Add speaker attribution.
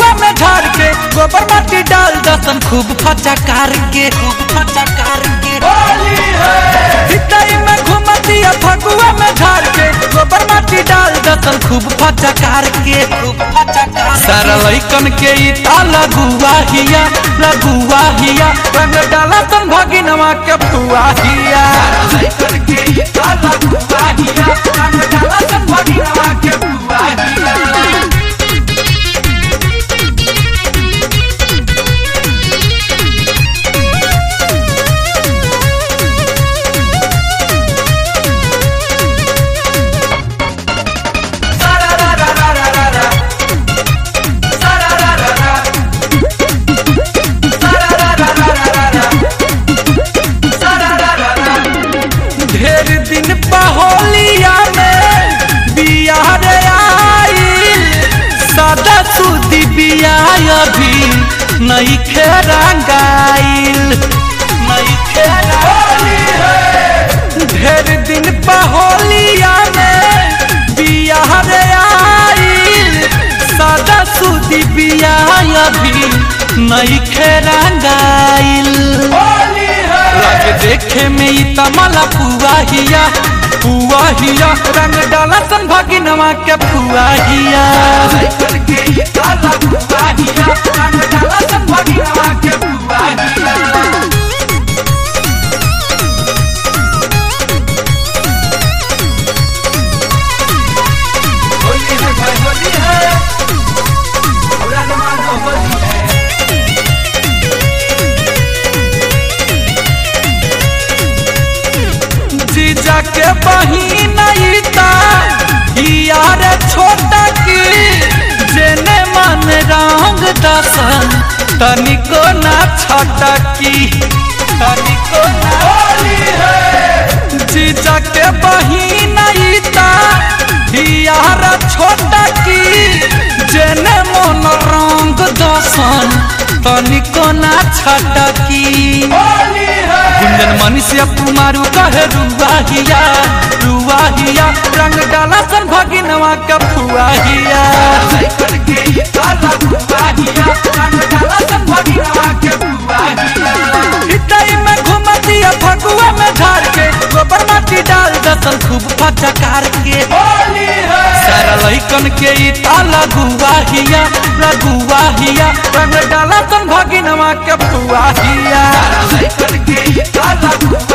Speaker 1: फगुआ में झाड़ के गोबर माटी डाल दसन खूब फचकार के हिताई में घुमतिया फगुआ में झाड़ के गोबर माटी डाल दसन खूब फचकार के सारा लइकन के ई लगुआ हिया रंग डाला तन भगिनवा के फुआ हिया लइकन के ई लगुआ हिया रंग डाला तन भगिनवा के फुआ हिया। ढेर दिन पहोलिया में बियाह रे आइल सादा सुदी बियाह अभी नहीं खेरंगाइल ढेर दिन पहोलिया में बियाह रे आइल सादा सुदी बियाह अभी नहीं खेरंगाइल लगे देखे में ई तमला पुआ हिया रंग डाला सन भगिनवा के फुआ हिया रंग डाला सन भगिनवा के फुआ हिया। जीजा के बहिन यार छोटा की जेने मन रंग दसन तनिको ना छटा की जीजा के बहिन यार छोटा की जेने मन रंग दसन तनिको ना छटा की गुंजन मनीषिया कुमारू कहे रुआ हिया रंग डाला सन भगिनवा का फुआ हिया हिताई में घुमतिया फगुआ में झाड़ के गोबर माटी डाल दसन खूब फचकार के सारा लइकन के ई लगुआ हिया रंग डाला सन भगिनवा के फुआ हिया लइकन के ई लगुआ